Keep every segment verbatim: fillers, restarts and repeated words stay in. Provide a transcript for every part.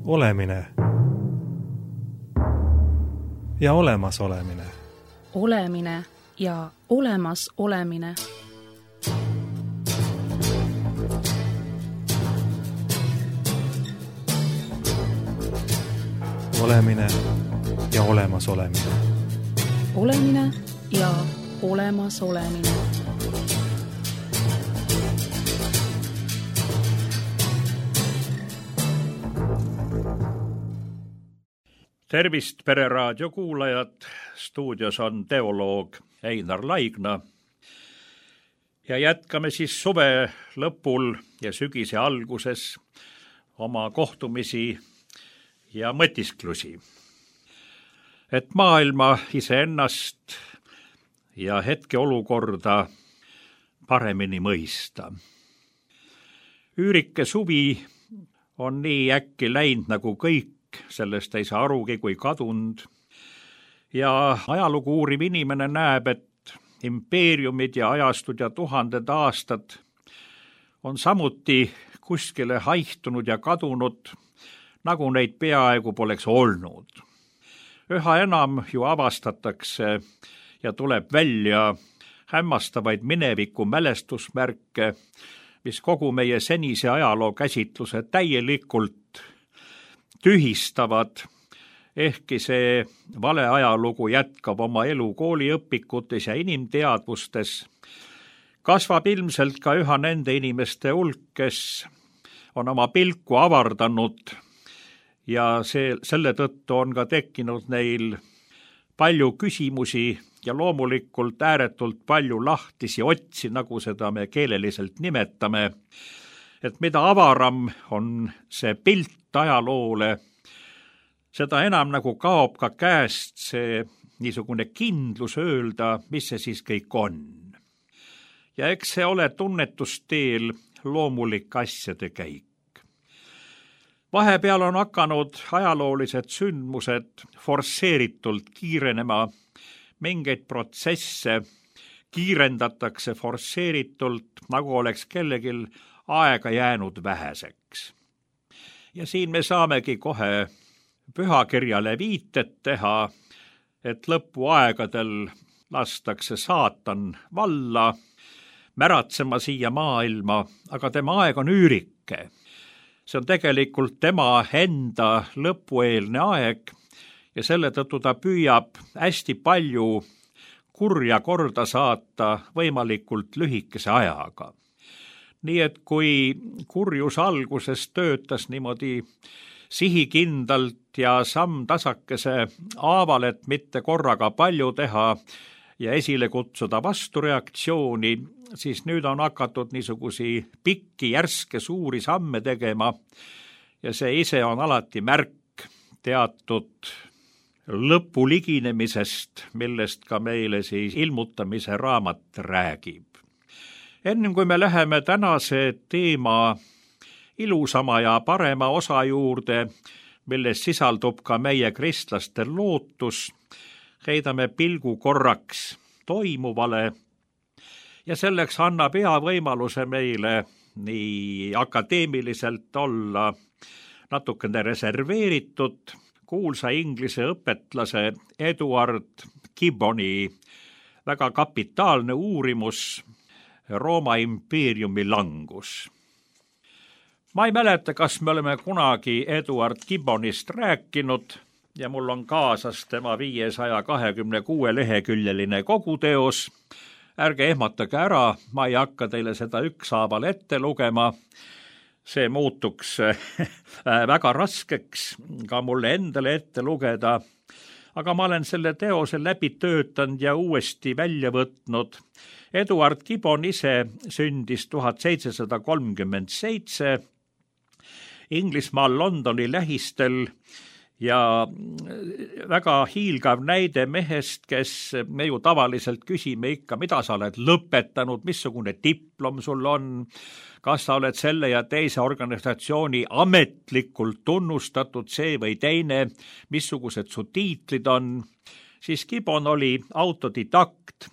Olemine ja olemas olemine. Olemine ja olemas olemine. Olemine ja olemas olemine. Olemine ja olemas olemine. Tervist, Pereraadio kuulajad! Stuudios on teoloog Einar Laigna. Ja jätkame siis suve lõpul ja sügise alguses oma kohtumisi ja mõtisklusi. Et maailma iseennast ja hetkeolukorda paremini mõista. Üürike suvi on nii äkki läinud nagu kõik, sellest ei saa arugi kui kadund. Ja ajalugu uuriv inimene näeb, et impeeriumid ja ajastud ja tuhanded aastad on samuti kuskile haihtunud ja kadunud, nagu neid peaaegu poleks olnud. Üha enam ju avastatakse ja tuleb välja hämmastavaid mineviku mälestusmärke, mis kogu meie senise ajaloo käsitluse täielikult tühistavad, ehkki see vale ajalugu jätkab oma elu kooliõpikutes ja inimteadvustes, kasvab ilmselt ka üha nende inimeste hulk, kes on oma pilku avardanud ja see, selle tõttu on ka tekkinud neil palju küsimusi ja loomulikult ääretult palju lahtisi otsi, nagu seda me keeleliselt nimetame, et mida avaram on see pilt ajaloole, seda enam nagu kaob ka käest see niisugune kindlus öelda, mis see siis kõik on. Ja eks see ole tunnetusteel loomulik asjade käik. Vahepeal on hakanud ajaloolised sündmused forsseeritult kiirenema, mingeid protsesse kiirendatakse forsseeritult, nagu oleks kellegil aega jäänud väheseks. Ja siin me saamegi kohe pühakirjale viitet teha, et lõpuaegadel lastakse saatan valla, märatsema siia maailma, aga tema aeg on üürike. See on tegelikult tema enda lõpueelne aeg ja selle tõttu ta püüab hästi palju kurja korda saata võimalikult lühikese ajaga. Nii et kui kurjus alguses töötas niimoodi sihikindlalt ja samm tasakese aaval, et mitte korraga palju teha ja esile kutsuda vastureaktsiooni, siis nüüd on hakatud niisugusi pikki, järske, suuri samme tegema ja see ise on alati märk teatud lõpu liginemisest, millest ka meile siis ilmutamise raamat räägib. Enne kui me läheme tänase teema ilusama ja parema osa juurde, milles sisaldub ka meie kristlaste lootus, heidame pilgu korraks toimuvale ja selleks annab hea võimaluse meile nii akadeemiliselt olla natukene reserveeritud kuulsa inglise õpetlase Edward Gibboni väga kapitaalne uurimus Rooma impeeriumi langus. Ma ei mäleta, kas me oleme kunagi Edward Gibbonist rääkinud ja mul on kaasas tema viiesaja kahekümne kuue leheküljeline koguteos. Ärge ehmatage ära, ma ei hakka teile seda ükshaaval ette lugema. See muutuks väga raskeks ka mulle endale ette lugeda, aga ma olen selle teose läbi töötanud ja uuesti välja võtnud. Edward Gibbon ise sündis tuhat seitsesada kolmkümmend seitse Inglismaal Londoni lähistel ja väga hiilgav näide mehest, kes me ju tavaliselt küsime ikka, mida sa oled lõpetanud, missugune diplom sul on, kas sa oled selle ja teise organisatsiooni ametlikult tunnustatud see või teine, missugused su tiitlid on, siis Gibbon oli autodidakt,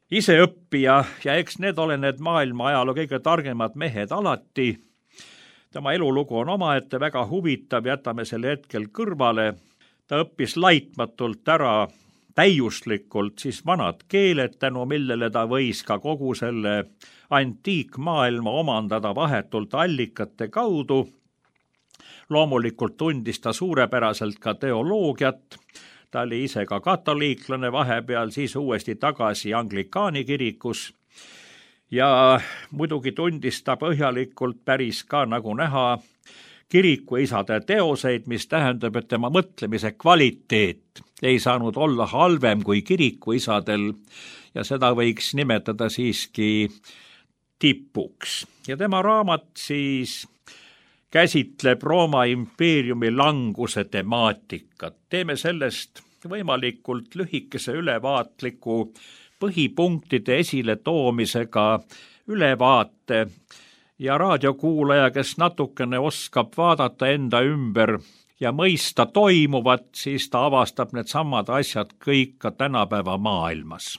iseõppija ja eks need ole need maailma ajaloo kõige targemad mehed alati. tema elulugu on omaette väga huvitav, jätame selle hetkel kõrvale. Ta õppis laitmatult ära täiuslikult siis vanad keeled, tänu millele ta võis ka kogu selle antiikmaailma omandada vahetult allikate kaudu. Loomulikult tundis ta suurepäraselt ka teoloogiat, ta oli ise ka katoliiklane vahepeal, siis uuesti tagasi anglikaani kirikus ja muidugi tundis ta põhjalikult päris ka, nagu näha, kirikuisade teoseid, mis tähendab, et tema mõtlemise kvaliteet ei saanud olla halvem kui kirikuisadel ja seda võiks nimetada siiski tipuks. Ja tema raamat siis käsitleb Rooma impeeriumi languse temaatikat. Teeme sellest võimalikult lühikese ülevaatliku põhipunktide esile toomisega ülevaate ja raadiokuulaja, kes natukene oskab vaadata enda ümber ja mõista toimuvat, siis ta avastab need samad asjad kõik ka tänapäeva maailmas.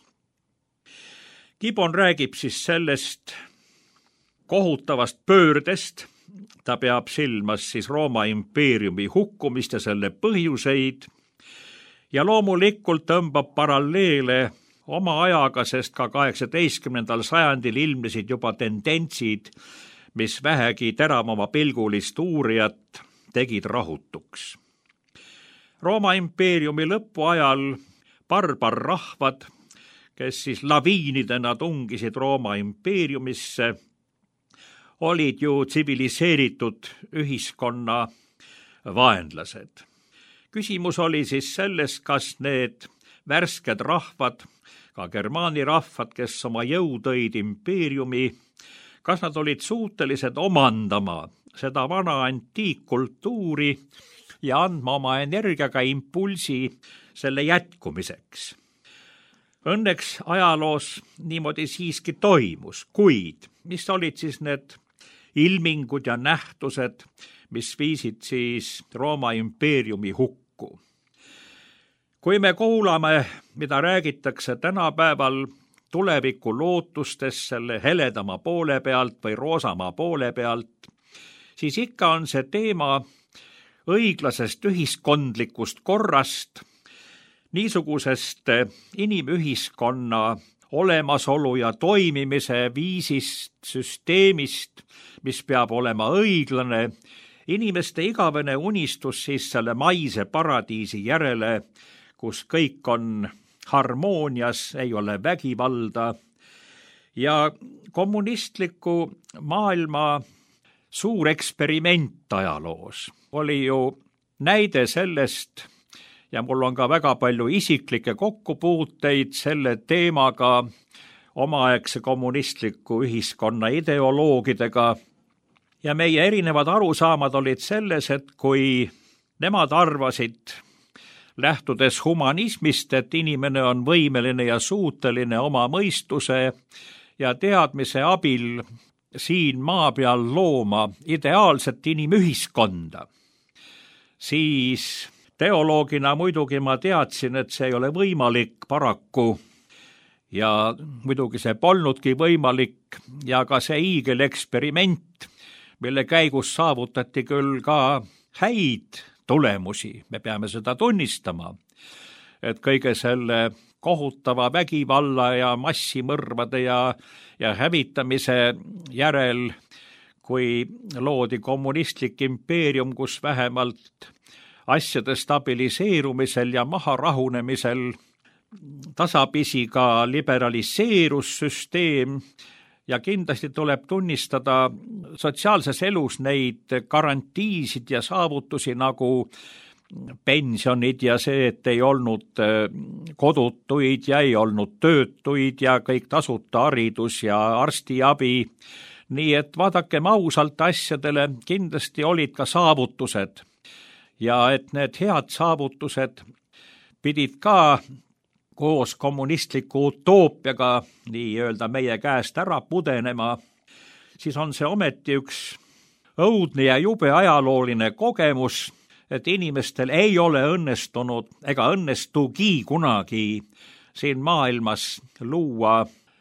Gibbon räägib siis sellest kohutavast pöördest, ta peab silmas siis Rooma impeeriumi hukkumist ja selle põhjuseid ja loomulikult tõmbab paralleele oma ajaga, sest ka kaheksateistkümnendal sajandil ilmnesid juba tendentsid, mis vähegi teravama pilgulist uurijat tegid rahutuks. Rooma impeeriumi lõpuajal barbarrahvad, kes siis laviinidena tungisid Rooma impeeriumisse, olid ju tsiviliseeritud ühiskonna vaenlased. Küsimus oli siis selles, kas need värsked rahvad, ka germaani rahvad, kes oma jõu tõid impeeriumi, kas nad olid suutelised omandama seda vana antiikkultuuri ja andma oma energiaga impulsi selle jätkumiseks. Õnneks ajaloos niimoodi siiski toimus, kuid mis olid siis need ilmingud ja nähtused, mis viisid siis Rooma impeeriumi hukku. Kui me kuulame, mida räägitakse tänapäeval tuleviku lootustes selle heledama poole pealt või roosamaa poole pealt, siis ikka on see teema õiglasest ühiskondlikust korrast, niisugusest inimühiskonna olemasolu ja toimimise viisist, süsteemist, mis peab olema õiglane, inimeste igavene unistus siis selle maise paradiisi järele, kus kõik on harmoonias, ei ole vägivalda ja kommunistliku maailma suur eksperiment ajaloos oli ju näide sellest ja mul on ka väga palju isiklikke kokkupuuteid selle teemaga omaaegse kommunistliku ühiskonna ideoloogidega ja meie erinevad arusaamad olid selles, et kui nemad arvasid lähtudes humanismist, et inimene on võimeline ja suuteline oma mõistuse ja teadmise abil siin maa peal looma ideaalset inimühiskonda, siis teoloogina muidugi ma teadsin, et see ei ole võimalik paraku ja muidugi see polnudki võimalik ja ka see hiigeleksperiment, mille käigus saavutati küll ka häid tulemusi, me peame seda tunnistama, et kõige selle kohutava vägivalla ja massimõrvade ja, ja hävitamise järel, kui loodi kommunistlik impeerium, kus vähemalt asjade stabiliseerumisel ja maharahunemisel tasapisi ka liberaliseerus süsteem ja kindlasti tuleb tunnistada sotsiaalses elus neid garantiisid ja saavutusi nagu pensionid ja see, et ei olnud kodutuid ja ei olnud töötuid ja kõik tasuta haridus ja arstiabi. Nii et vaadakem ausalt asjadele, kindlasti olid ka saavutused ja et need head saavutused pidid ka koos kommunistliku utoopiaga nii-öelda meie käest ära pudenema, siis on see ometi üks õudne ja jube ajalooline kogemus, et inimestel ei ole õnnestunud ega õnnestugi kunagi siin maailmas luua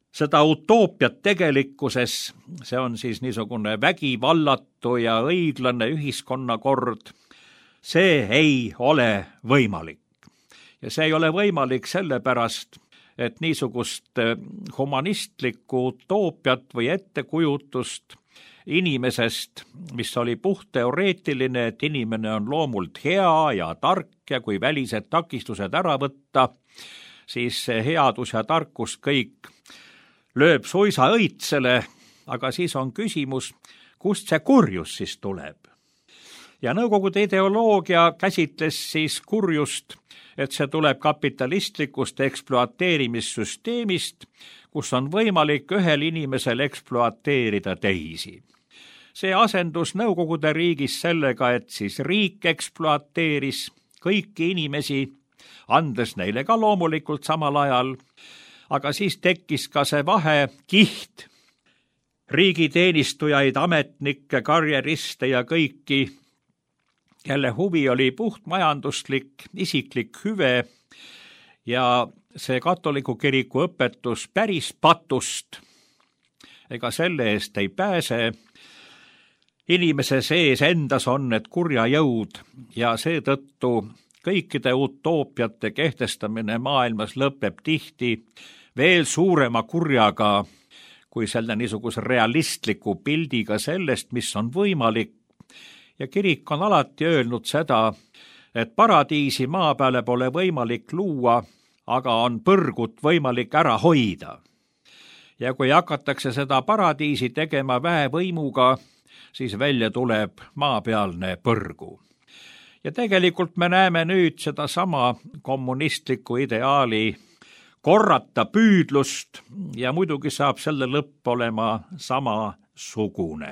seda utoopiat tegelikkuses, see on siis niisugune vägivallatu ja õiglane ühiskonnakord, see ei ole võimalik. Ja see ei ole võimalik sellepärast, et niisugust humanistlikku utoopiat või ettekujutust inimesest, mis oli puht teoreetiline, et inimene on loomult hea ja tark ja kui välised takistused ära võtta, siis see headus ja tarkus kõik lööb suisa õitsele, aga siis on küsimus, kust see kurjus siis tuleb. Ja Nõukogude ideoloogia käsitles siis kurjust, et see tuleb kapitalistlikust ekspluateerimissüsteemist, kus on võimalik ühel inimesel ekspluateerida teisi. See asendus Nõukogude riigis sellega, et siis riik ekspluateeris kõiki inimesi, andes neile ka loomulikult samal ajal, aga siis tekkis ka see vahekiht, riigiteenistujaid, ametnikke, karjeriste ja kõiki, kelle huvi oli puht majanduslik, isiklik hüve ja see katoliku kiriku õpetus päris patust, ega selle eest ei pääse. Inimese sees endas on need kurja jõud ja seetõttu kõikide utoopiate kehtestamine maailmas lõpeb tihti veel suurema kurjaga kui selle niisuguse realistliku pildiga sellest, mis on võimalik. Ja kirik on alati öelnud seda, et paradiisi maa peale pole võimalik luua, aga on põrgut võimalik ära hoida. Ja kui hakatakse seda paradiisi tegema väevõimuga, siis välja tuleb maapealne põrgu. Ja tegelikult me näeme nüüd seda sama kommunistliku ideaali korrata püüdlust ja muidugi saab selle lõpp olema samasugune.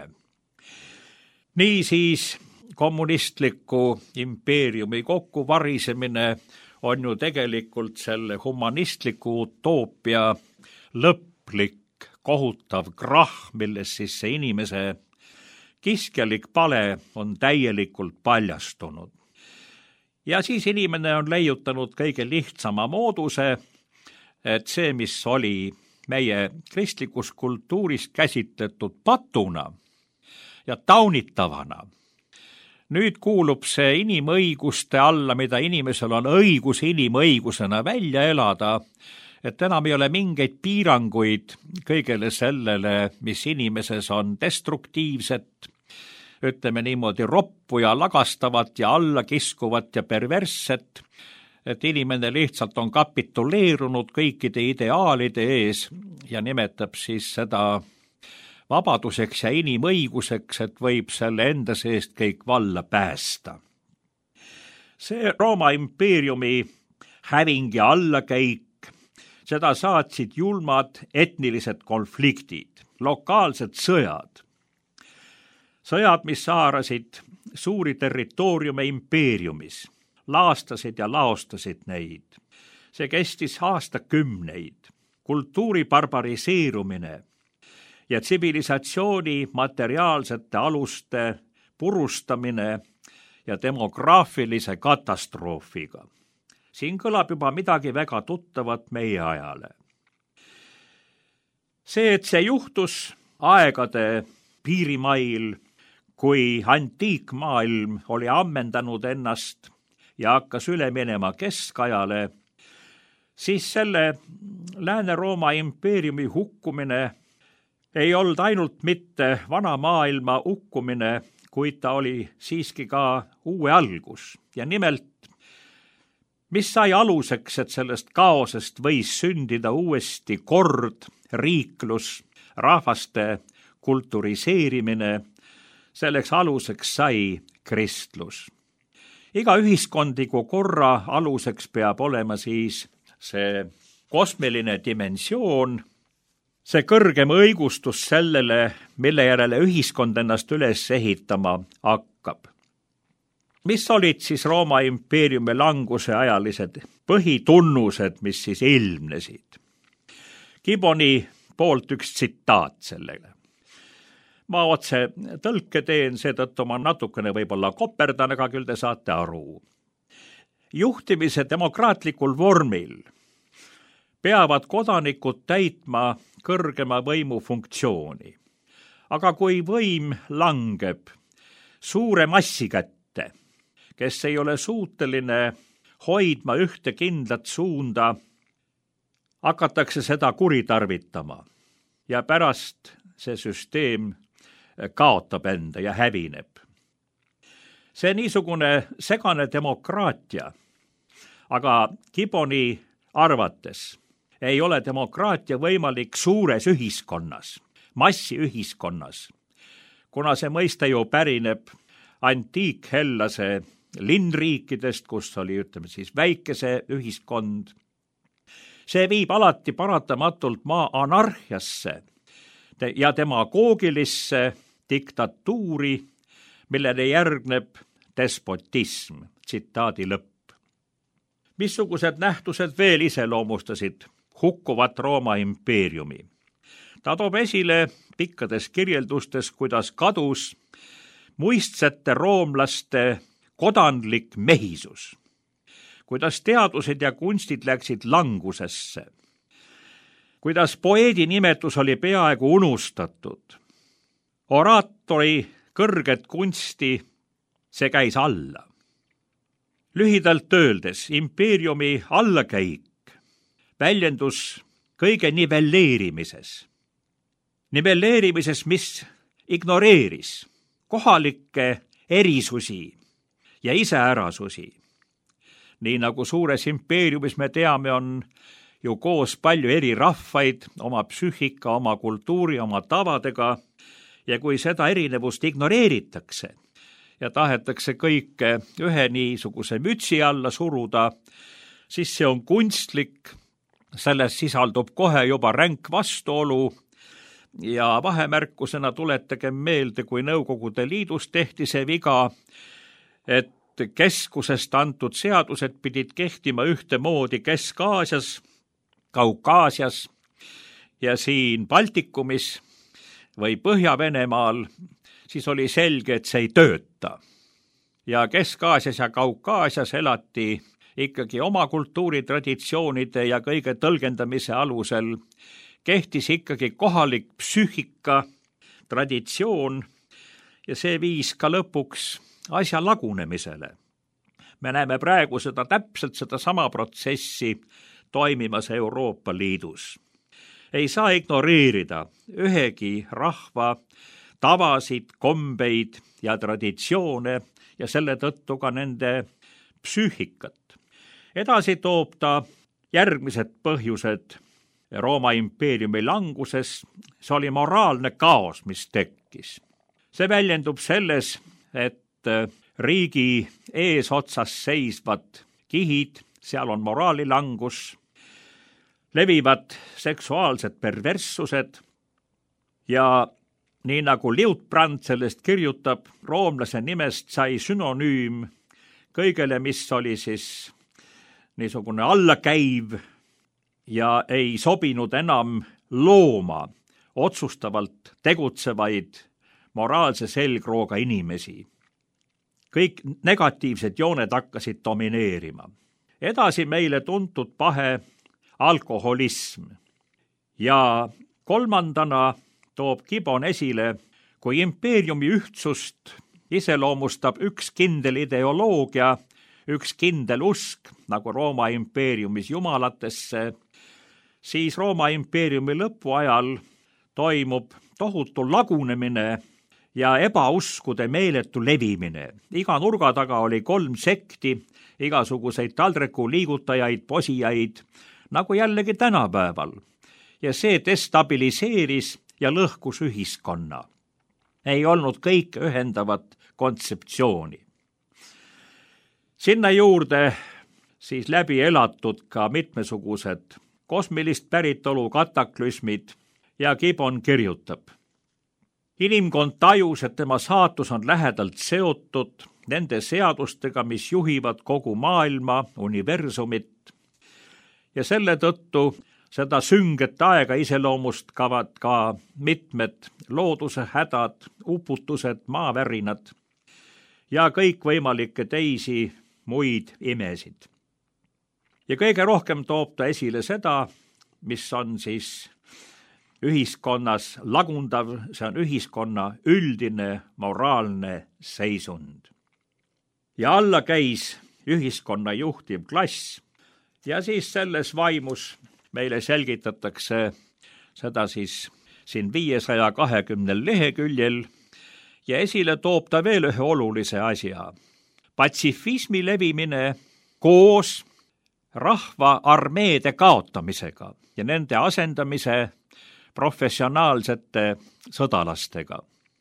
Niisiis kommunistliku impeeriumi kokkuvarisemine on ju tegelikult selle humanistliku utoopia lõplik kohutav krahh, milles siis see inimese kiskjalik pale on täielikult paljastunud. Ja siis inimene on leiutanud kõige lihtsama mooduse, et see, mis oli meie kristlikus kultuuris käsitletud patuna ja taunitavana, nüüd kuulub see inimõiguste alla, mida inimesel on õigus inimõigusena välja elada, et enam ei ole mingeid piiranguid kõigele sellele, mis inimeses on destruktiivset, ütleme niimoodi roppu ja lagastavat ja allakiskuvat ja perversset, et inimene lihtsalt on kapituleerunud kõikide ideaalide ees ja nimetab siis seda vabaduseks ja inimõiguseks, et võib selle enda seest kõik valla päästa. See Rooma impeeriumi häving ja allakäik, seda saatsid julmad etnilised konfliktid, lokaalsed sõjad. Sõjad, mis haarasid suuri territooriume impeeriumis, laastasid ja laostasid neid. See kestis aastakümneid, kultuuri barbariseerumine ja tsivilisatsiooni materiaalsete aluste purustamine ja demograafilise katastroofiga. Siin kõlab juba midagi väga tuttavat meie ajale. See, et see juhtus aegade piirimail, kui antiikmaailm oli ammendanud ennast ja hakkas üle minema keskajale, siis selle Lääne-Rooma impeeriumi hukkumine ei olnud ainult mitte vana maailma hukkumine, kuid ta oli siiski ka uue algus. Ja nimelt, mis sai aluseks, et sellest kaosest võis sündida uuesti kord, riiklus, rahvaste kulturiseerimine, selleks aluseks sai kristlus. Iga ühiskondliku korra aluseks peab olema siis see kosmiline dimensioon, see kõrgem õigustus sellele, mille järele ühiskond ennast üles ehitama hakkab. Mis olid siis Rooma impeeriumi languse ajalised põhitunnused, mis siis ilmnesid? Gibboni poolt üks tsitaat sellele. Ma otse tõlke teen, seetõttu ma natukene võib-olla koperdan, aga küll te saate aru. Juhtimise demokraatlikul vormil peavad kodanikud täitma kõrgema võimu funktsiooni. Aga kui võim langeb suure massi kätte, kes ei ole suuteline hoidma ühte kindlat suunda, hakatakse seda kuritarvitama ja pärast see süsteem kaotab enda ja hävineb. See niisugune segane demokraatia, aga Gibboni arvates ei ole demokraatia võimalik suures ühiskonnas, massiühiskonnas, kuna see mõiste ju pärineb antiikhellase linnriikidest, kus oli, ütleme siis, väikese ühiskond. See viib alati paratamatult maa anarhiasse ja demagoogilisse diktatuuri, millele järgneb despotism, tsitaadi lõpp. Missugused nähtused veel iseloomustasid hukkuvat Rooma impeeriumi? Ta toob esile pikkades kirjeldustes, kuidas kadus muistsete roomlaste kodanlik mehisus, kuidas teadused ja kunstid läksid langusesse, kuidas poeedi nimetus oli peaaegu unustatud, oraatori kõrget kunsti, see käis alla. Lühidalt öeldes, impeeriumi allakäik väljendus kõige nivelleerimises. Nivelleerimises, mis ignoreeris kohalikke erisusi ja iseärasusi. Nii nagu suures impeeriumis me teame, on ju koos palju eri rahvaid, oma psüühika, oma kultuuri, oma tavadega, ja kui seda erinevust ignoreeritakse ja tahetakse kõike ühe niisuguse mütsi alla suruda, siis see on kunstlik, selles sisaldub kohe juba ränk vastuolu ja vahemärkusena tuletage meelde, kui Nõukogude Liidus tehti see viga, et keskusest antud seadused pidid kehtima ühtemoodi Kesk-Aasias, Kaukaasias ja siin Baltikumis või Põhja-Venemaal, siis oli selge, et see ei tööta. Ja Kesk-Aasias ja Kaukaasias elati ikkagi oma kultuuritraditsioonide ja kõige tõlgendamise alusel, kehtis ikkagi kohalik psüühika, traditsioon ja see viis ka lõpuks asja lagunemisele. Me näeme praegu seda täpselt seda sama protsessi toimimas Euroopa Liidus. Ei saa ignoreerida ühegi rahva tavasid, kombeid ja traditsioone ja selle tõttu ka nende psüühikat. Edasi toob ta järgmised põhjused Rooma impeeriumi languses. See oli moraalne kaos, mis tekkis. See väljendub selles, et riigi eesotsas seisvad kihid, seal on moraalilangus, levivad seksuaalsed perverssused ja nii nagu Liutprand sellest kirjutab, roomlase nimest sai synonüüm kõigele, mis oli siis niisugune allakäiv ja ei sobinud enam looma otsustavalt tegutsevaid moraalse selgrooga inimesi. Kõik negatiivsed jooned hakkasid domineerima. Edasi meile tuntud pahe alkoholism ja kolmandana toob Gibbon esile, kui impeeriumi ühtsust iseloomustab üks kindel ideoloogia, üks kindel usk, nagu Rooma impeeriumis jumalatesse, siis Rooma impeeriumi lõpuajal toimub tohutu lagunemine ja ebauskude meeletu levimine. Iga nurga taga oli kolm sekti, igasuguseid taldriku liigutajaid, posijaid, nagu jällegi tänapäeval. Ja see destabiliseeris ja lõhkus ühiskonna. Ei olnud kõik ühendavat kontseptsiooni. Sinna juurde siis läbi elatud ka mitmesugused kosmilist päritolu kataklüsmid ja Gibbon kirjutab. Inimkond tajus, et tema saatus on lähedalt seotud nende seadustega, mis juhivad kogu maailma, universumit ja selle tõttu seda sünget aega iseloomustavad ka mitmed looduse hädad, uputused, maavärinad ja kõikvõimalikke teisi muid imesid. Ja kõige rohkem toob ta esile seda, mis on siis ühiskonnas lagundav, see on ühiskonna üldine moraalne seisund. Ja alla käis ühiskonna juhtiv klass ja siis selles vaimus meile selgitatakse seda siis siin viiesaja kahekümnel leheküljel ja esile toob ta veel ühe olulise asja. Patsifismi levimine koos rahva armeede kaotamisega ja nende asendamise professionaalsete sõdalastega.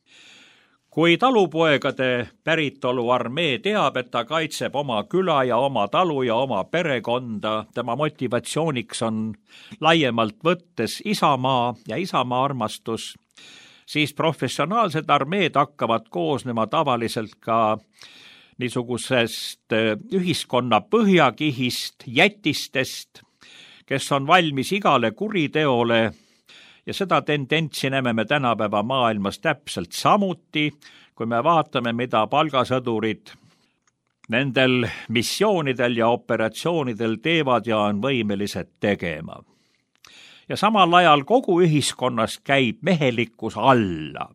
Kui talupoegade päritolu armee teab, et ta kaitseb oma küla ja oma talu ja oma perekonda, tema motivatsiooniks on laiemalt võttes isamaa ja isamaa armastus, siis professionaalsed armeed hakkavad koosnema tavaliselt ka niisugusest ühiskonna põhjakihist, jätistest, kes on valmis igale kuriteole. Ja seda tendentsi näeme me tänapäeva maailmas täpselt samuti, kui me vaatame, mida palgasõdurid nendel missioonidel ja operatsioonidel teevad ja on võimelised tegema. Ja samal ajal kogu ühiskonnas käib mehelikkus alla.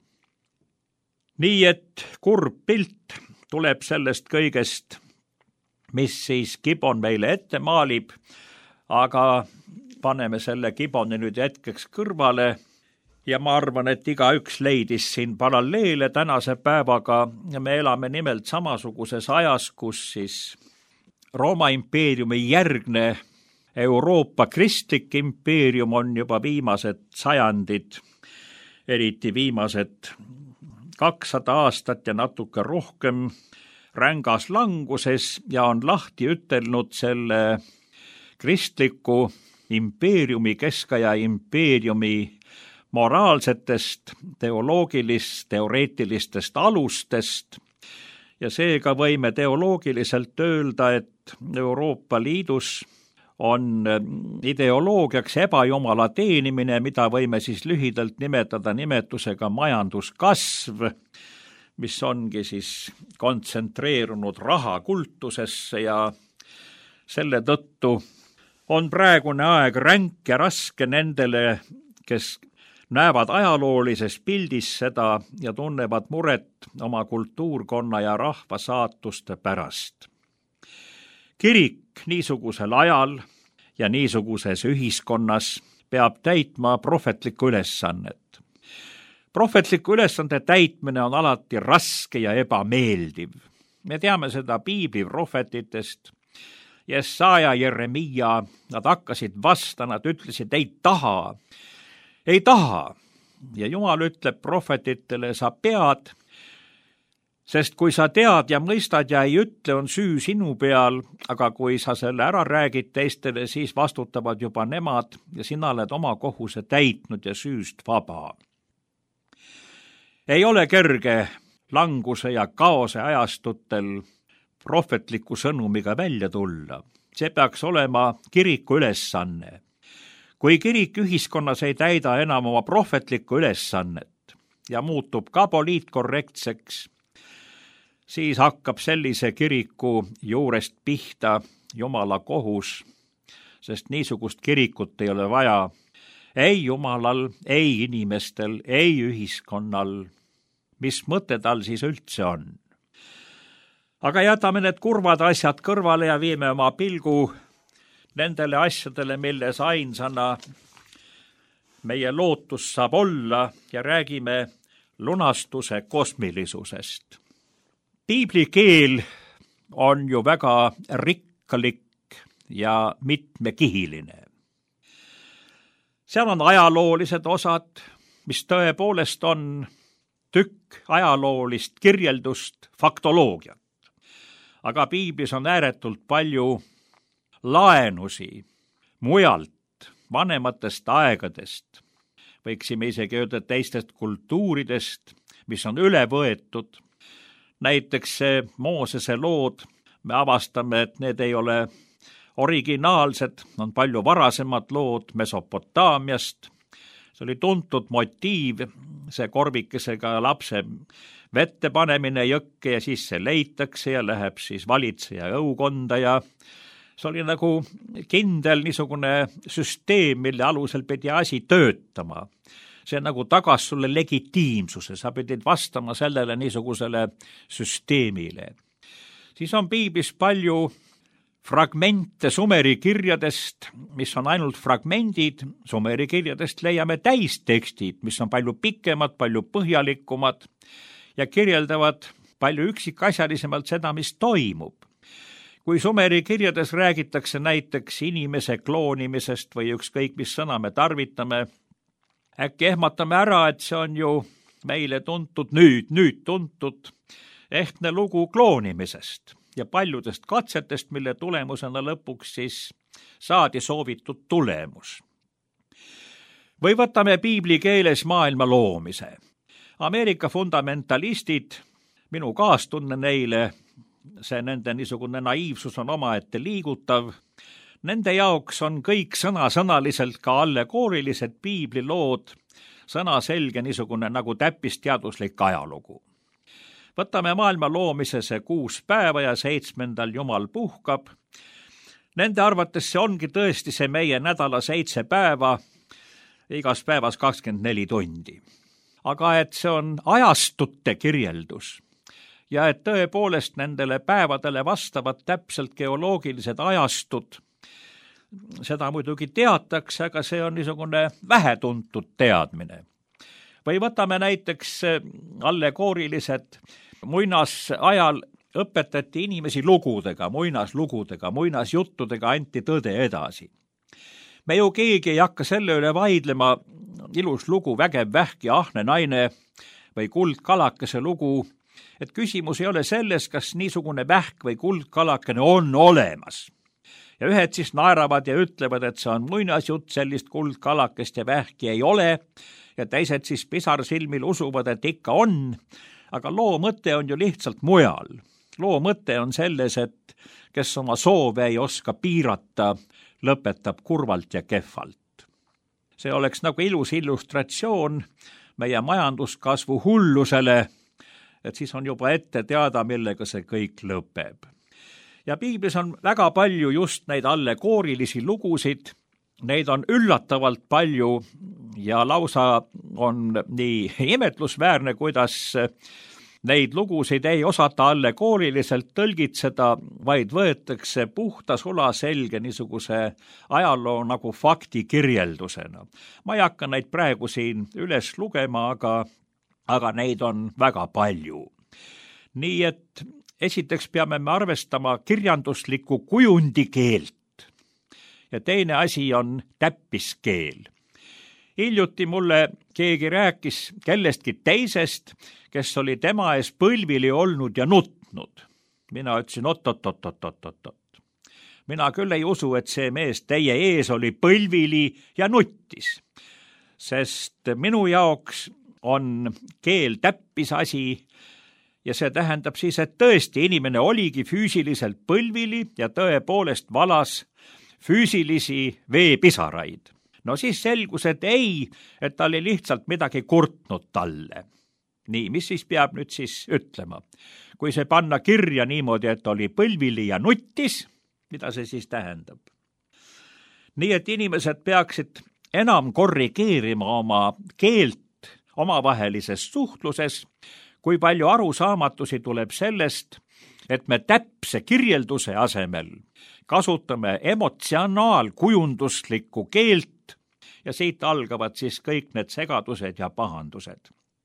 Nii et kurb pilt tuleb sellest kõigest, mis siis Gibbon meile ette maalib, aga paneme selle Gibboni nüüd hetkeks kõrvale ja ma arvan, et igaüks leidis siin paralleele tänase päevaga ja me elame nimelt samasuguses ajas, kus siis Rooma impeeriumi järgne Euroopa kristlik impeerium on juba viimased sajandid, eriti viimased kakssada aastat ja natuke rohkem rängas languses ja on lahti ütelnud selle kristliku impeeriumi, keskaja impeeriumi moraalsetest, teoloogilist, teoreetilistest alustest ja seega võime teoloogiliselt öelda, et Euroopa Liidus on ideoloogiaks ebajumala teenimine, mida võime siis lühidalt nimetada nimetusega majanduskasv, mis ongi siis kontsentreerunud rahakultusesse ja selle tõttu on praegune aeg ränk ja raske nendele, kes näevad ajaloolises pildis seda ja tunnevad muret oma kultuurkonna ja rahva saatuste pärast. Kirik niisugusel ajal ja niisuguses ühiskonnas peab täitma prohvetlikku ülesannet. Prohvetliku ülesande täitmine on alati raske ja ebameeldiv. Me teame seda piibli prohvetitest, Jesaja, Jeremia, nad hakkasid vasta, nad ütlesid, ei taha, ei taha. Ja Jumal ütleb prohvetitele, sa pead, sest kui sa tead ja mõistad ja ei ütle, on süü sinu peal, aga kui sa selle ära räägid teistele, siis vastutavad juba nemad ja sina oled oma kohuse täitnud ja süüst vaba. Ei ole kerge languse ja kaose ajastutel prohvetliku sõnumiga välja tulla. See peaks olema kiriku ülesanne. Kui kirik ühiskonnas ei täida enam oma prohvetlikku ülesannet ja muutub ka poliitkorrektseks, siis hakkab sellise kiriku juurest pihta Jumala kohus, sest niisugust kirikut ei ole vaja ei Jumalal, ei inimestel, ei ühiskonnal. Mis mõte tal siis üldse on? Aga jätame need kurvad asjad kõrvale ja viime oma pilgu nendele asjadele, milles ainsana meie lootus saab olla ja räägime lunastuse kosmilisusest. Piibli keel on ju väga rikkalik ja mitmekihiline. Seal on ajaloolised osad, mis tõepoolest on tükk ajaloolist kirjeldust, faktoloogiat. Aga piiblis on ääretult palju laenusi mujalt, vanematest aegadest, võiksime isegi öelda teistest kultuuridest, mis on üle võetud. Näiteks see Moosese lood, me avastame, et need ei ole originaalsed, on palju varasemad lood Mesopotaamiast. See oli tuntud motiiv, see korvikesega lapse vette panemine jõkke ja siis see leitakse ja läheb siis valitseja õukonda ja see oli nagu kindel niisugune süsteem, mille alusel pidi asi töötama. See nagu tagas sulle legitiimsuse, sa pidid vastama sellele niisugusele süsteemile. Siis on piiblis palju fragmente Sumeri kirjadest, mis on ainult fragmendid. Sumeri kirjadest leiame täistekstid, mis on palju pikemad, palju põhjalikumad ja kirjeldavad palju üksikasjalisemalt seda, mis toimub. Kui Sumeri kirjades räägitakse näiteks inimese kloonimisest või ükskõik mis sõna me tarvitame, äkki ehmatame ära, et see on ju meile tuntud, nüüd, nüüd tuntud ehtne lugu kloonimisest ja paljudest katsetest, mille tulemusena lõpuks siis saadi soovitud tulemus. Või võtame piibli keeles maailma loomise. Ameerika fundamentalistid, minu kaastunne neile, see nende niisugune naiivsus on omaette liigutav, nende jaoks on kõik sõna-sõnaliselt ka allegoorilised piiblilood, sõnaselge niisugune nagu täppisteaduslik ajalugu. Võtame maailma loomise see kuus päeva ja seitsmendal Jumal puhkab. Nende arvates see ongi tõesti see meie nädala seitse päeva, igas päevas kakskümmend neli tundi. Aga et see on ajastute kirjeldus ja et tõepoolest nendele päevadele vastavad täpselt geoloogilised ajastud, seda muidugi teatakse, aga see on niisugune vähetuntud teadmine. Või võtame näiteks allegoorilised, muinasajal õpetati inimesi lugudega, muinaslugudega, muinasjuttudega anti tõde edasi. Me ju keegi ei hakka selle üle vaidlema, ilus lugu, vägev vähk ja ahne naine või kuldkalakese lugu, et küsimus ei ole selles, kas niisugune vähk või kuldkalakene on olemas. Ja ühed siis naeravad ja ütlevad, et see on muinasjutt, sellist kuldkalakest ja vähki ei ole, ja teised siis pisarsilmil usuvad, et ikka on, aga loo mõte on ju lihtsalt mujal. Loo mõte on selles, et kes oma soove ei oska piirata, lõpetab kurvalt ja kehvalt. See oleks nagu ilus illustratsioon meie majanduskasvu hullusele, et siis on juba ette teada, millega see kõik lõpeb. Ja piiblis on väga palju just neid allegoorilisi lugusid, neid on üllatavalt palju ja lausa on nii imetlusväärne, kuidas neid lugusid ei osata allegooriliselt tõlgitseda, vaid võetakse puhta sulaselge niisuguse ajaloo nagu fakti kirjeldusena. Ma ei hakka neid praegu siin üles lugema, aga, aga neid on väga palju. Nii et esiteks peame me arvestama kirjanduslikku kujundikeelt ja teine asi on täppiskeel. Hiljuti mulle keegi rääkis kellestki teisest, kes oli tema ees põlvili olnud ja nutnud. Mina ütlesin, ot, ot, ot, ot, ot, ot, ot. Mina küll ei usu, et see mees teie ees oli põlvili ja nuttis, sest minu jaoks on keel täppisasi ja see tähendab siis, et tõesti inimene oligi füüsiliselt põlvili ja tõepoolest valas füüsilisi veepisaraid. No siis selgus, et ei, et ta oli lihtsalt midagi kurtnud talle. Nii, mis siis peab nüüd siis ütlema? Kui see panna kirja niimoodi, et oli põlvili ja nuttis, mida see siis tähendab? Nii, et inimesed peaksid enam korrigeerima oma keelt omavahelises suhtluses, kui palju arusaamatusi tuleb sellest, et me täpse kirjelduse asemel kasutame emotsionaalkujunduslikku keelt ja siit algavad siis kõik need segadused ja pahandused.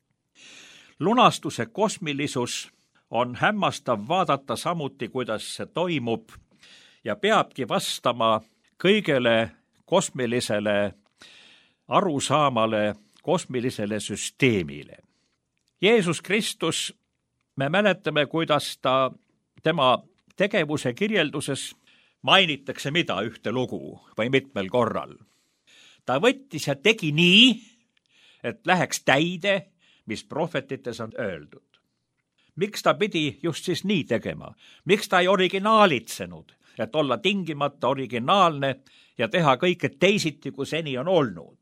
Lunastuse kosmilisus on hämmastav vaadata samuti, kuidas see toimub ja peabki vastama kõigele kosmilisele arusaamale, kosmilisele süsteemile. Jeesus Kristus, me mäletame, kuidas ta tema tegevuse kirjelduses mainitakse mida ühte lugu või mitmel korral. Ta võttis ja tegi nii, et läheks täide, mis prohvetites on öeldud. Miks ta pidi just siis nii tegema? Miks ta ei originaalitsenud, et olla tingimata originaalne ja teha kõike teisiti, kui seni on olnud?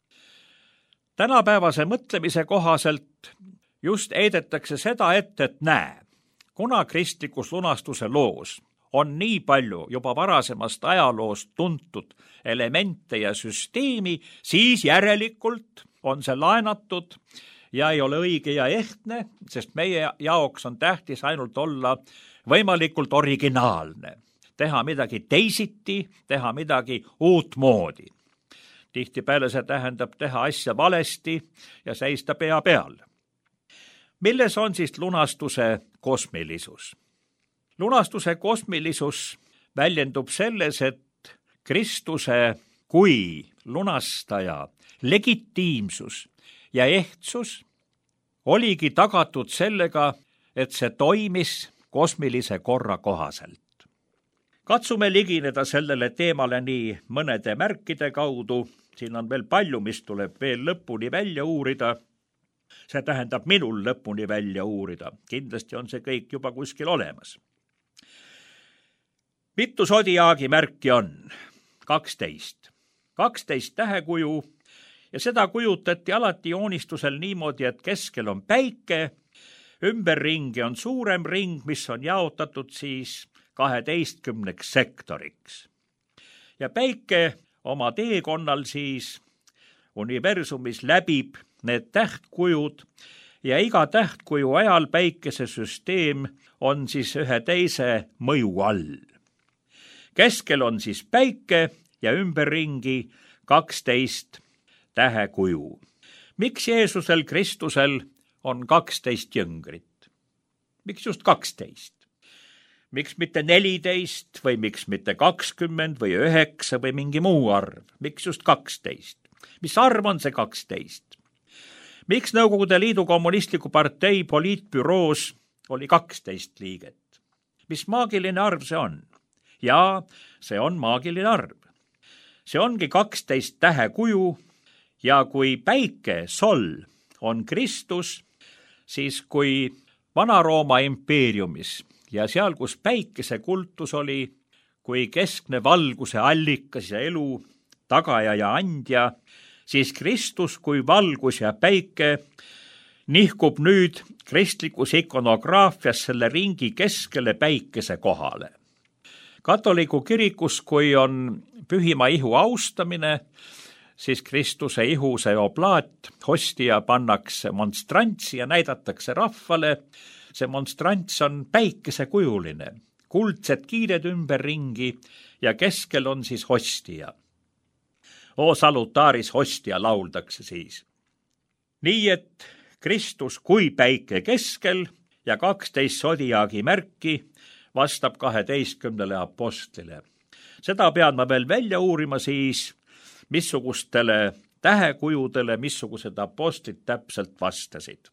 Tänapäevase mõtlemise kohaselt just heidetakse seda ette, et näe, kuna kristlikus lunastuse loos on nii palju juba varasemast ajaloost tuntud elemente ja süsteemi, siis järelikult on see laenatud ja ei ole õige ja ehtne, sest meie jaoks on tähtis ainult olla võimalikult originaalne, teha midagi teisiti, teha midagi uutmoodi. Tihtipeale see tähendab teha asja valesti ja seista pea peal. Milles on siis lunastuse kosmilisus? Lunastuse kosmilisus väljendub selles, et Kristuse kui lunastaja legitiimsus ja ehtsus oligi tagatud sellega, et see toimis kosmilise korra kohaselt. Katsume ligineda sellele teemale nii mõnede märkide kaudu, siin on veel palju, mis tuleb veel lõpuni välja uurida. See tähendab minul lõpuni välja uurida. Kindlasti on see kõik juba kuskil olemas. Mitu Zodiaagi märki on? kaksteist. kaksteist tähekuju ja seda kujutati alati joonistusel niimoodi, et keskel on päike, ümberringi on suurem ring, mis on jaotatud siis kaheteistkümneks sektoriks. Ja päike oma teekonnal siis universumis läbib need tähtkujud ja iga tähtkuju ajal päikesesüsteem on siis ühe teise mõju all. Keskel on siis päike ja ümberringi kaksteist tähekuju. Miks Jeesusel Kristusel on kaksteist jüngrit? Miks just kaksteist? Miks mitte neliteist või miks mitte kakskümmend või üheksa või mingi muu arv? Miks just kaksteist? Mis arv on see kaksteist? Miks Nõukogude Liidu kommunistliku partei poliitbüroos oli kaksteist liiget? Mis maagiline arv see on? Jaa, see on maagiline arv. See ongi kaksteist tähekuju ja kui päike, sol, on Kristus, siis kui Vana-Rooma impeeriumis ja seal, kus päikese kultus oli, kui keskne valguse allikas ja elu tagaja ja andja, siis Kristus kui valgus ja päike nihkub nüüd kristlikus ikonograafias selle ringi keskele päikese kohale. Katoliku kirikus, kui on pühima ihu austamine, siis Kristuse ihuse oblaat, hostia pannakse monstrantsi ja näidatakse rahvale. See monstrants on päikesekujuline, kuldsed kiired ümberringi ja keskel on siis hostia. O salutaris hostia lauldakse siis. Nii et Kristus kui päike keskel ja kaksteist Zodiaagi märki vastab kaheteistkümnele apostlile. Seda pean ma veel välja uurima siis, missugustele tähekujudele, missugused apostlid täpselt vastasid.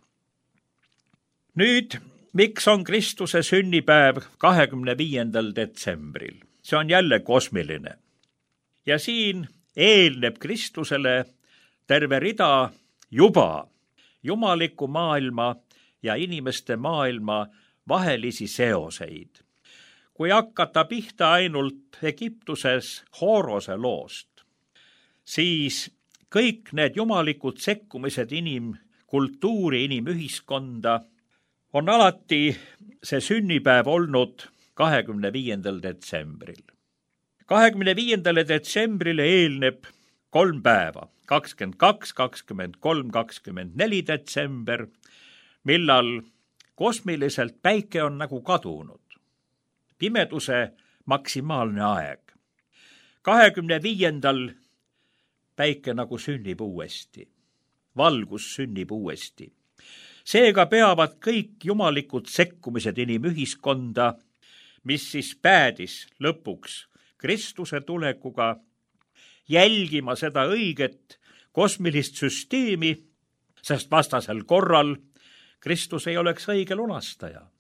Nüüd, miks on Kristuse sünnipäev kahekümne viiendal detsembril? See on jälle kosmiline. Ja siin eelneb Kristusele terve rida juba jumaliku maailma ja inimeste maailma vahelisi seoseid. Kui hakata pihta ainult Egiptuses Horose loost, siis kõik need jumalikud sekkumised inimkultuuri, inimühiskonda on alati see sünnipäev olnud kahekümne viiendal detsembril. kahekümne viiendale detsembrile eelneb kolm päeva, kakskümmend kaks, kakskümmend kolm, kakskümmend neli detsember, millal kosmiliselt päike on nagu kadunud. Pimeduse maksimaalne aeg. kahekümne viiendal päike nagu sünnib uuesti. Valgus sünnib uuesti. Seega peavad kõik jumalikud sekkumised inimühiskonda, mis siis päädis lõpuks Kristuse tulekuga, jälgima seda õiget kosmilist süsteemi, sest vastasel korral Kristus ei oleks õige lunastaja.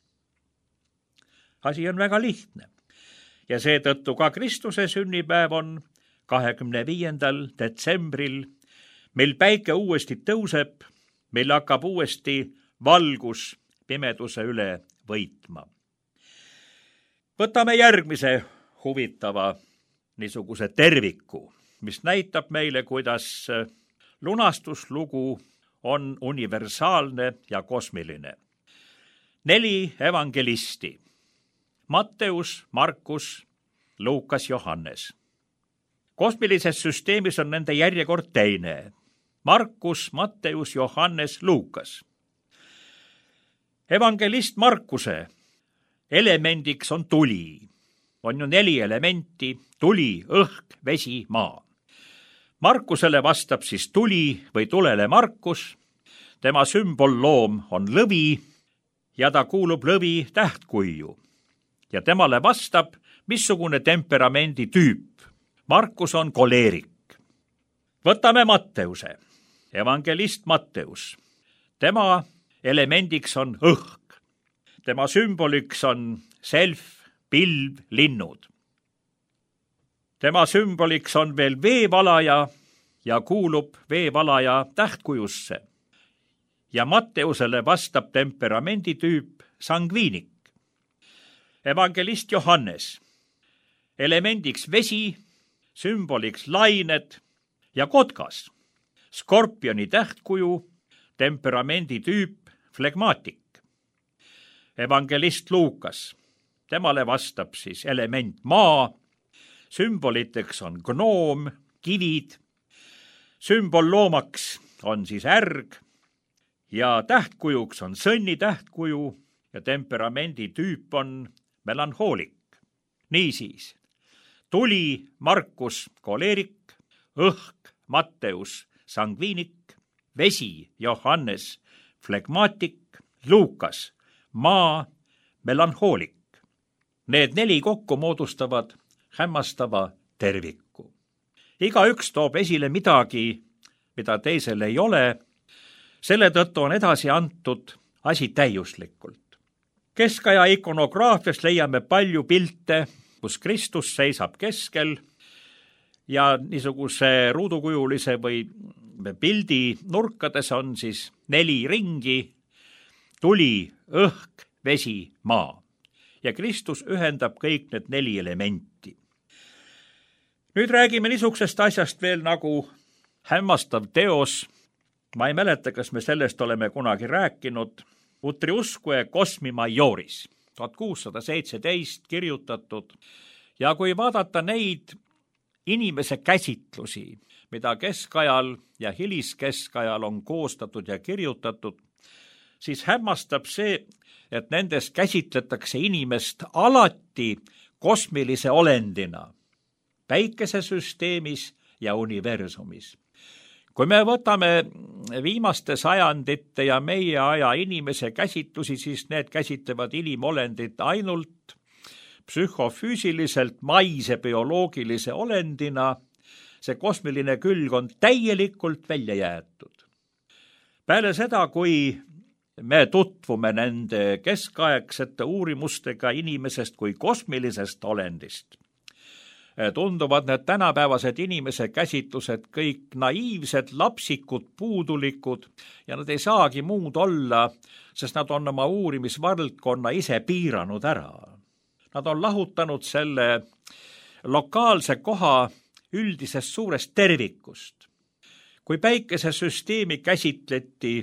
Asi on väga lihtne ja seetõttu ka Kristuse sünnipäev on kahekümne viiendal detsembril, mil päike uuesti tõuseb, mil hakkab uuesti valgus pimeduse üle võitma. Võtame järgmise huvitava niisuguse terviku, mis näitab meile, kuidas lunastuslugu on universaalne ja kosmiline. Neli evangelisti. Matteus, Markus, Luukas, Johannes. Kosmilises süsteemis on nende järjekord teine. Markus, Matteus, Johannes, Luukas. Evangelist Markuse elemendiks on tuli. On ju neli elementi: tuli, õhk, vesi, maa. Markusele vastab siis tuli või tulele Markus. Tema sümbolloom on lõvi ja ta kuulub lõvi tähtkuiu. Ja temale vastab missugune temperamendi tüüp. Markus on koleerik. Võtame Matteuse, evangelist Matteus. Tema elemendiks on õhk. Tema sümboliks on self, pilv, linnud. Tema sümboliks on veel veevalaja ja kuulub veevalaja tähtkujusse. Ja Matteusele vastab temperamenditüüp sangviinik. Evangelist Johannes, elemendiks vesi, sümboliks lained ja kotkas. Skorpioni tähtkuju, temperamenditüüp flegmaatik. Evangelist Luukas, temale vastab siis element maa, sümboliteks on gnoom, kivid, sümbolloomaks on siis ärg ja tähtkujuks on sõnni tähtkuju ja temperamendi tüüp on melanhoolik. Niisiis, tuli Markus koleerik, õhk Matteus sangviinik, vesi Johannes flegmaatik, Luukas maa melanhoolik. Need neli kokku moodustavad hämmastava terviku. Igaüks toob esile midagi, mida teisel ei ole, selle tõttu on edasi antud asi täiuslikult. Keskaja ikonograafias leiame palju pilte, kus Kristus seisab keskel ja niisuguse ruudukujulise või pildi nurkades on siis neli ringi, tuli, õhk, vesi, maa. Ja Kristus ühendab kõik need neli elementi. Nüüd räägime niisugusest asjast veel nagu hämmastav teos. Ma ei mäleta, kas me sellest oleme kunagi rääkinud. Utriusque Cosmi Majoris, tuhat kuussada seitseteist kirjutatud. Ja kui vaadata neid inimese käsitlusi, mida keskajal ja hiliskeskajal on koostatud ja kirjutatud, siis hämmastab see, et nendes käsitletakse inimest alati kosmilise olendina, päikesesüsteemis ja universumis. Kui me võtame viimaste sajandite ja meie aja inimese käsitlusi, siis need käsitlevad inimolendit ainult psühhofüüsiliselt maise bioloogilise olendina. See kosmiline külg on täielikult välja jäetud. Peale seda, kui me tutvume nende keskaegsete uurimustega inimesest kui kosmilisest olendist, tunduvad need tänapäevased inimese käsitlused kõik naiivsed, lapsikud, puudulikud ja nad ei saagi muud olla, sest nad on oma uurimisvaldkonna ise piiranud ära. Nad on lahutanud selle lokaalse koha üldisest suurest tervikust. Kui päikesesüsteemi käsitleti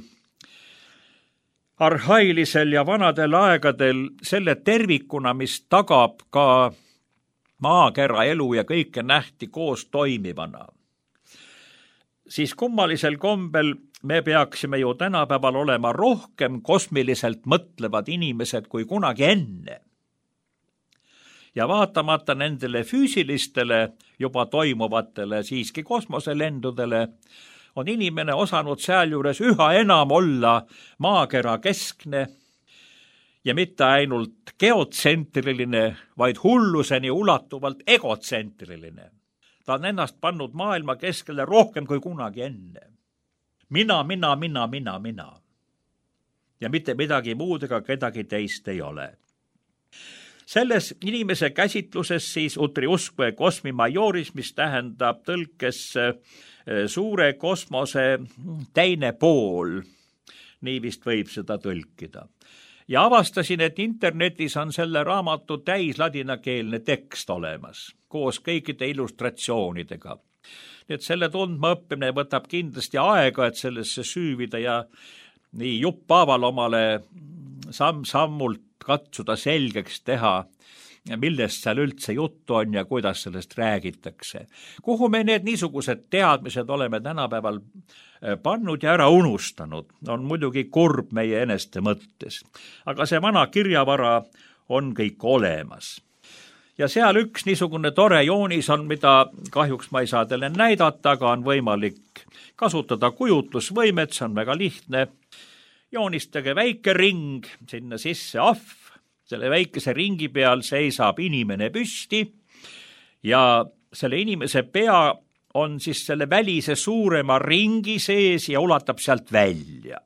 arhailisel ja vanadel aegadel selle tervikuna, mis tagab ka maakera elu ja kõike nähti koos toimivana, siis kummalisel kombel me peaksime ju tänapäeval olema rohkem kosmiliselt mõtlevad inimesed kui kunagi enne. Ja vaatamata nendele füüsilistele juba toimuvatele siiski kosmoselendudele on inimene osanud sealjuures üha enam olla maakera keskne ja mitte ainult geotsentriline, vaid hulluseni ulatuvalt egotsentriline. Ta on ennast pannud maailma keskele rohkem kui kunagi enne. Mina, mina, mina, mina, mina. Ja mitte midagi muud ega kedagi teist ei ole. Selles inimese käsitluses siis Utriusque Cosmi Majoris, mis tähendab tõlkes suure kosmose teine pool, nii vist võib seda tõlkida. Ja avastasin, et internetis on selle raamatu täis ladinakeelne tekst olemas, koos kõikide illustratsioonidega. Nii et selle tundma õppimine võtab kindlasti aega, et sellesse süüvida ja nii juppaaval omale samm-sammult katsuda selgeks teha, millest seal üldse juttu on ja kuidas sellest räägitakse. Kuhu me need niisugused teadmised oleme tänapäeval pannud ja ära unustanud, on muidugi kurb meie eneste mõttes. Aga see vana kirjavara on kõik olemas. Ja seal üks niisugune tore joonis on, mida kahjuks ma ei saa teile näidata, aga on võimalik kasutada kujutlusvõimet, see on väga lihtne. Joonistage väike ring, sinna sisse ahv, selle väikese ringi peal seisab inimene püsti ja selle inimese pea on siis selle välise suurema ringi sees ja ulatab sealt välja.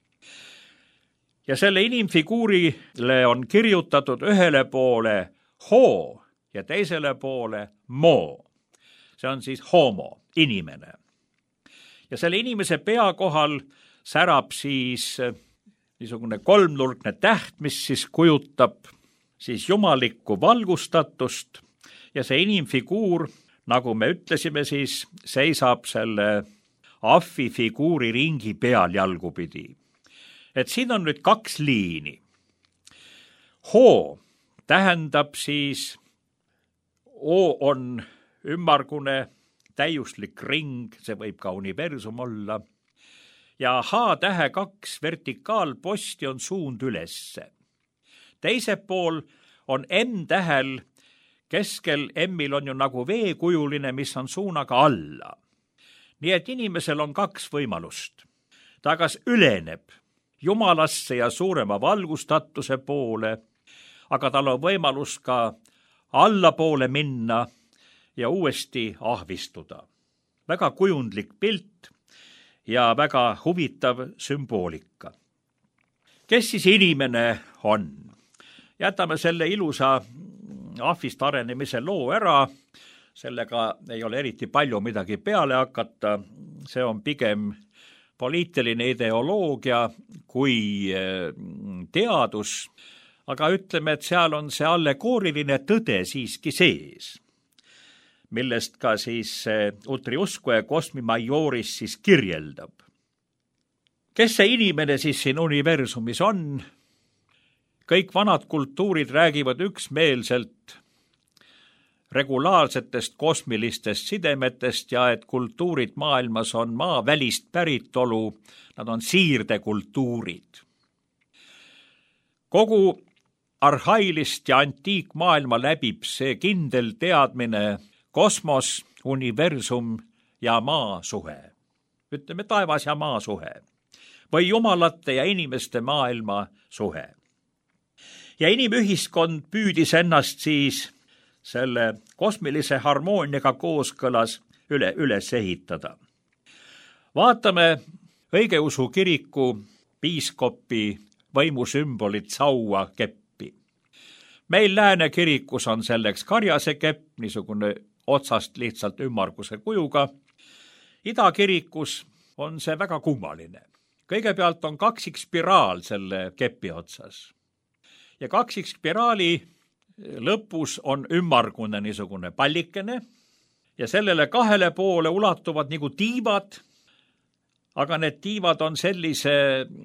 Ja selle inimfiguurile on kirjutatud ühele poole hoo ja teisele poole mo. See on siis homo, inimene. Ja selle inimese pea kohal särab siis niisugune kolmnurkne täht, mis siis kujutab siis jumalikku valgustatust ja see inimfiguur, nagu me ütlesime, siis seisab selle ahvi figuuri ringi peal jalgupidi. Et siin on nüüd kaks liini. Hoo tähendab siis, O on ümmargune täiuslik ring, see võib ka universum olla, ja H-tähe kaks vertikaalposti on suund ülesse. Teise pool on M-tähel, keskel M-il on ju nagu veekujuline, mis on suunaga alla. Nii et inimesel on kaks võimalust. Ta kas üleneb jumalasse ja suurema valgustatuse poole, aga tal on võimalus ka allapoole minna ja uuesti ahvistuda. Väga kujundlik pilt ja väga huvitav sümboolika. Kes siis inimene on? Jätame selle ilusa ahvist arenemise loo ära, sellega ei ole eriti palju midagi peale hakata, see on pigem poliitiline ideoloogia kui teadus, aga ütleme, et seal on see allegooriline tõde siiski sees, millest ka siis Utriusque Cosmi Majoris siis kirjeldab. Kes see inimene siis siin universumis on? Kõik vanad kultuurid räägivad üksmeelselt regulaarsetest kosmilistest sidemetest ja et kultuurid maailmas on maa välist päritolu, nad on siirdekultuurid. Kogu arhailist ja antiikmaailma läbib see kindel teadmine kosmos, universum ja maa suhe. Ütleme taevas ja maa suhe või jumalate ja inimeste maailma suhe. Ja inimühiskond püüdis ennast siis selle kosmilise harmooniaga kooskõlas üle, üles ehitada. Vaatame õigeusu kiriku piiskopi võimusümbolit saua keppi. Meil Lääne kirikus on selleks karjase kepp, niisugune otsast lihtsalt ümmarguse kujuga. Ida kirikus on see väga kummaline. Kõigepealt on kaksikspiraal selle kepi otsas. Ja kaksikspiraali lõpus on ümmargune niisugune pallikene ja sellele kahele poole ulatuvad nagu tiivad, aga need tiivad on sellise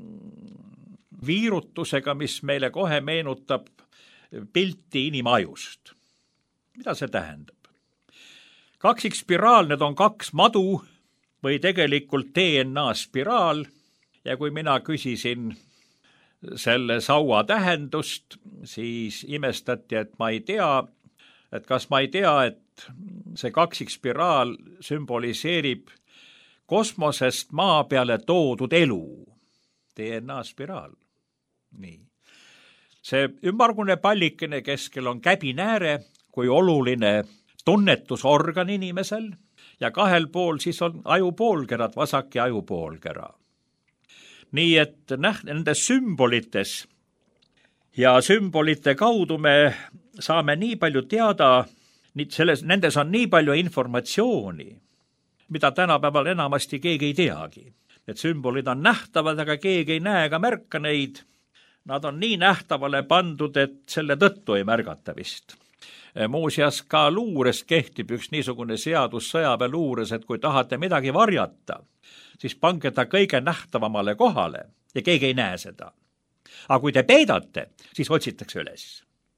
viirutusega, mis meile kohe meenutab pilti inimajust. Mida see tähendab? Kaksikspiraal, need on kaks madu või tegelikult D N A spiraal ja kui mina küsisin selle saua tähendust, siis imestati, et ma ei tea, et kas ma ei tea, et see kaksikspiraal sümboliseerib kosmosest maa peale toodud elu. D N A spiraal. Nii. See ümmargune pallikene keskel on käbinääre kui oluline tunnetusorgan inimesel ja kahel pool siis on ajupoolkerad, vasak ja ajupoolkera. Nii et näht, nende sümbolites ja sümbolite kaudu me saame nii palju teada, selles, nendes on nii palju informatsiooni, mida tänapäeval enamasti keegi ei teagi. Need sümbolid on nähtavad, aga keegi ei näe ega märka neid. Nad on nii nähtavale pandud, et selle tõttu ei märgata vist. Muuseas ka luures kehtib üks niisugune seadus sõjaväeluures, et kui tahate midagi varjata, siis pange ta kõige nähtavamale kohale ja keegi ei näe seda. aga kui te peidate, siis otsitakse üles.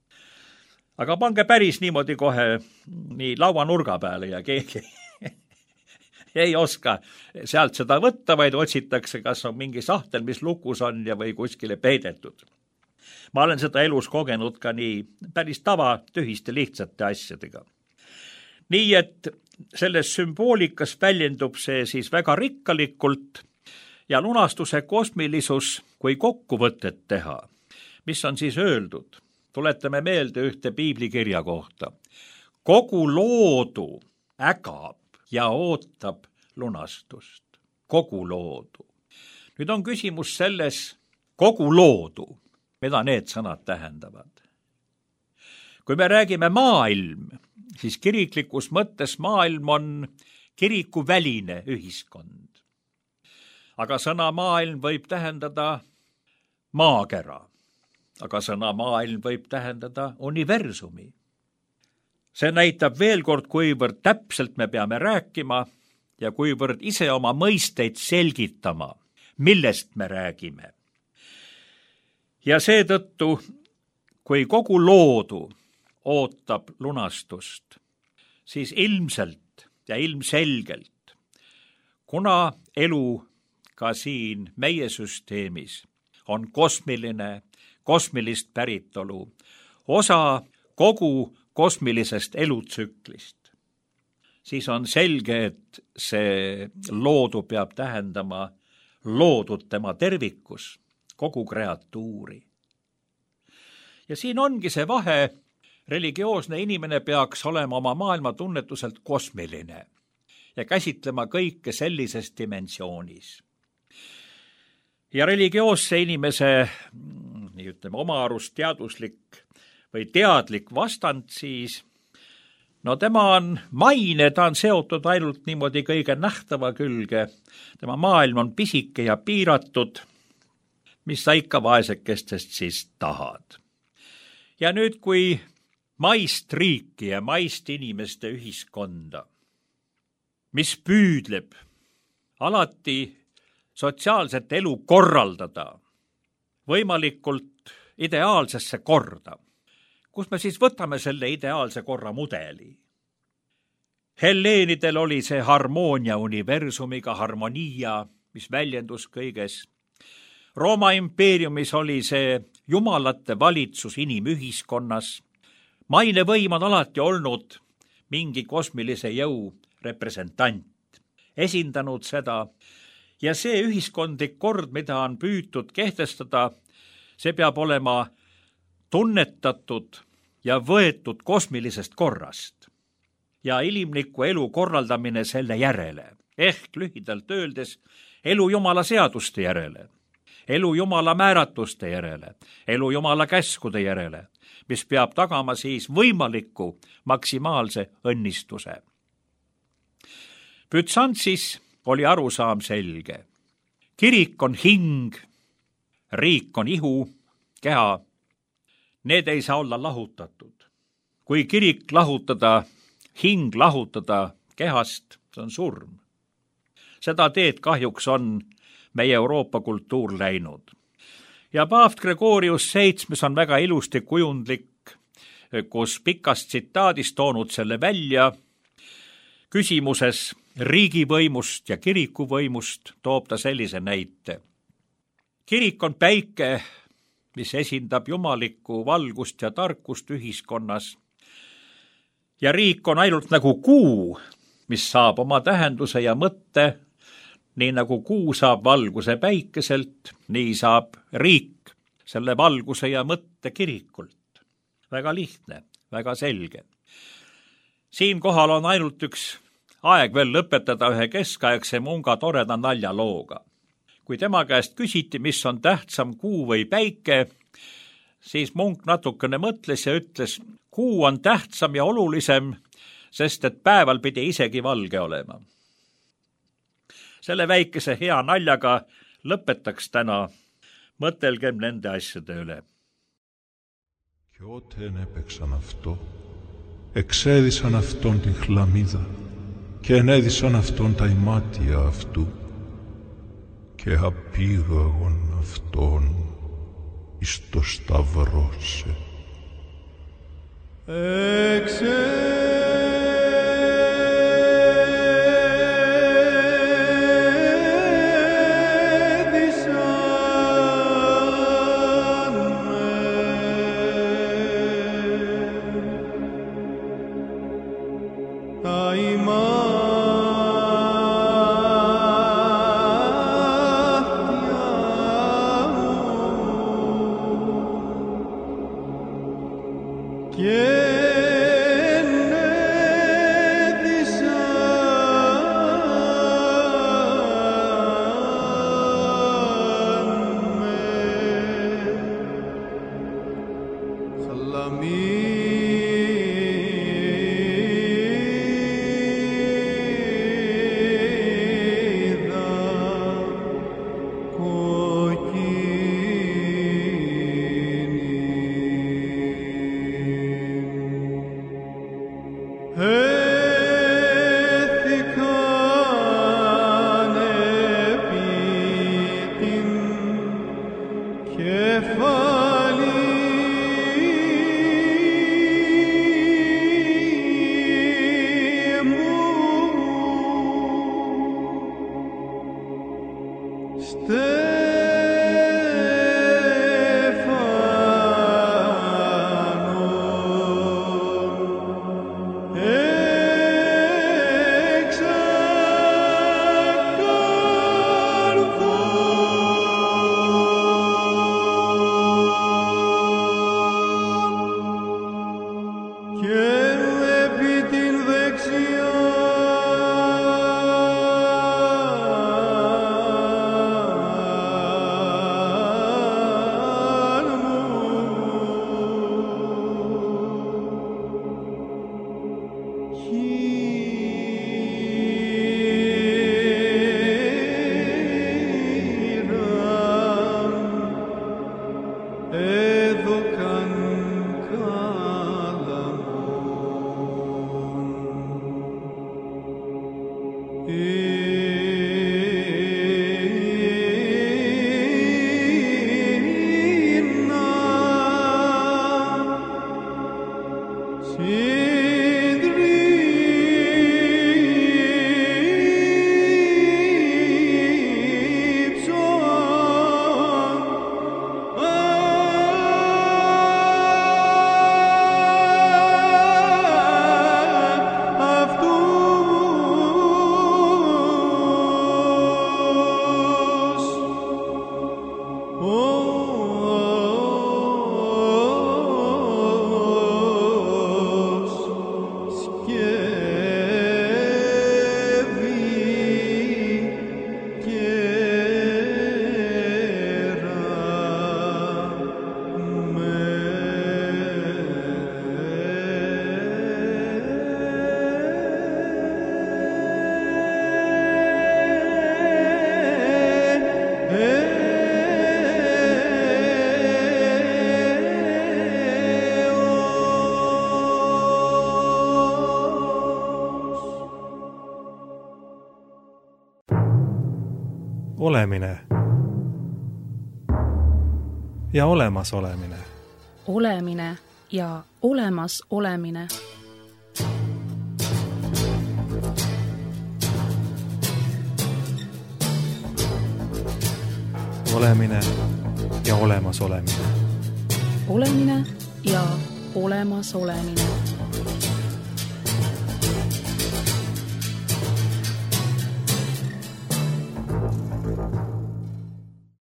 Aga pange päris niimoodi kohe nii lauanurga peale ja keegi ei oska sealt seda võtta, vaid otsitakse, kas on mingi sahtel, mis lukus on ja või kuskile peidetud. Ma olen seda elus kogenud ka nii päris tava tühiste lihtsate asjadega. Nii et selles sümboolikas väljendub see siis väga rikkalikult ja lunastuse kosmilisus, kui kokkuvõtet teha, mis on siis öeldud. Tuletame meelde ühte piiblikirja kohta. Kogu loodu ägab ja ootab lunastust. Kogu loodu. Nüüd on küsimus selles, kogu loodu, mida need sõnad tähendavad. Kui me räägime maailm, siis kiriklikus mõttes maailm on kirikuväline ühiskond. Aga sõna maailm võib tähendada maakera, aga sõna maailm võib tähendada universumi. See näitab veel kord, kuivõrd täpselt me peame rääkima ja kuivõrd ise oma mõisteid selgitama, millest me räägime. Ja seetõttu, kui kogu loodu ootab lunastust, siis ilmselt ja ilmselgelt, kuna elu ka siin meie süsteemis on kosmiline, kosmilist päritolu, osa kogu kosmilisest elutsüklist, siis on selge, et see loodu peab tähendama loodud tema tervikus, kogu kreatuuri. Ja siin ongi see vahe, religioosne inimene peaks olema oma maailma tunnetuselt kosmiline ja käsitlema kõike sellises dimensioonis. Ja religioosse inimese, nii ütleme, oma arust teaduslik või teadlik vastand siis, no tema on maine, ta on seotud ainult niimoodi kõige nähtava külge, tema maailm on pisike ja piiratud, mis sa ikka vaesekestest siis tahad. Ja nüüd, kui maist riiki ja maist inimeste ühiskonda, mis püüdleb alati sotsiaalset elu korraldada, võimalikult ideaalsesse korda, kus me siis võtame selle ideaalse korra mudeli. Helleenidel oli see harmoonia universumiga, harmonia, mis väljendus kõiges. Rooma impeeriumis oli see jumalate valitsus inimühiskonnas. Maine võim on alati olnud mingi kosmilise jõu representant, esindanud seda, ja see ühiskondlik kord, mida on püütud kehtestada, see peab olema tunnetatud ja võetud kosmilisest korrast ja inimliku elu korraldamine selle järele, ehk lühidalt öeldes elu Jumala seaduste järele, elu Jumala määratuste järele, elu Jumala käskude järele, mis peab tagama siis võimaliku maksimaalse õnnistuse. Bütsantsis oli arusaam selge. Kirik on hing, riik on ihu, keha. Need ei saa olla lahutatud. Kui kirik lahutada, hing lahutada kehast, see on surm. Seda teed kahjuks on meie Euroopa kultuur läinud. Ja paavst Gregorius seitsmes on väga ilusti kujundlik, kus pikast tsitaadist toonud selle välja. Küsimuses riigivõimust ja kirikuvõimust toob ta sellise näite. Kirik on päike, mis esindab jumalikku valgust ja tarkust ühiskonnas. Ja riik on ainult nagu kuu, mis saab oma tähenduse ja mõtte, nii nagu kuu saab valguse päikeselt, nii saab riik selle valguse ja mõtte kirikult. Väga lihtne, väga selge. Siinkohal on ainult üks aeg veel lõpetada ühe keskaegse munga toreda naljalooga. Kui tema käest küsiti, mis on tähtsam, kuu või päike, siis munk natukene mõtles ja ütles, kuu on tähtsam ja olulisem, sest et päeval pidi isegi valge olema. Selle väikese hea naljaga lõpetaks täna, mõtelgem nende asjade üle. Και όταν έπαιξαν αυτό, εξέδισαν αυτόν την χλαμίδα και ενέδισαν αυτόν τα ημάτια αυτού και απήγαγον αυτόν εις το σταυρό σε. Olemine ja olemas olemine. Olemine ja olemas olemine. Olemine ja olemas olemine. Olemine ja olemas olemine.